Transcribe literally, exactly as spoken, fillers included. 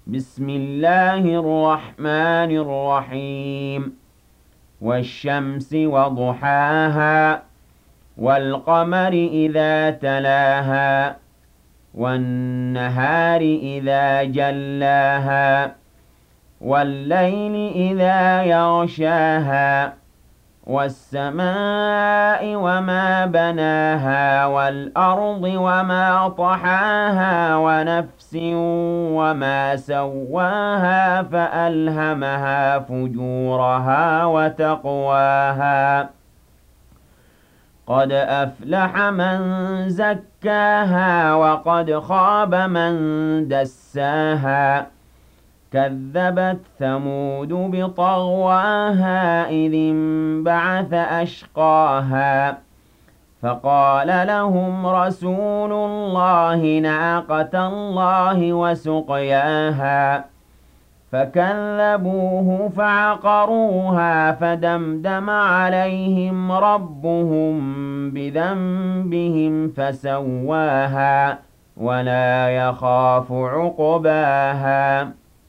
بسم الله الرحمن الرحيم والشمس وضحاها والقمر إذا تلاها والنهار إذا جلاها والليل إذا يغشاها والسماء وما بناها والأرض وما طحاها ونفس وما سواها فألهمها فجورها وتقواها قد أفلح من زكاها وقد خاب من دساها كذبت ثمود بطغواها إذ انبعث أشقاها فقال لهم رسول الله ناقة الله وسقياها فكذبوه فعقروها فدمدم عليهم ربهم بذنبهم فسواها ولا يخاف عقباها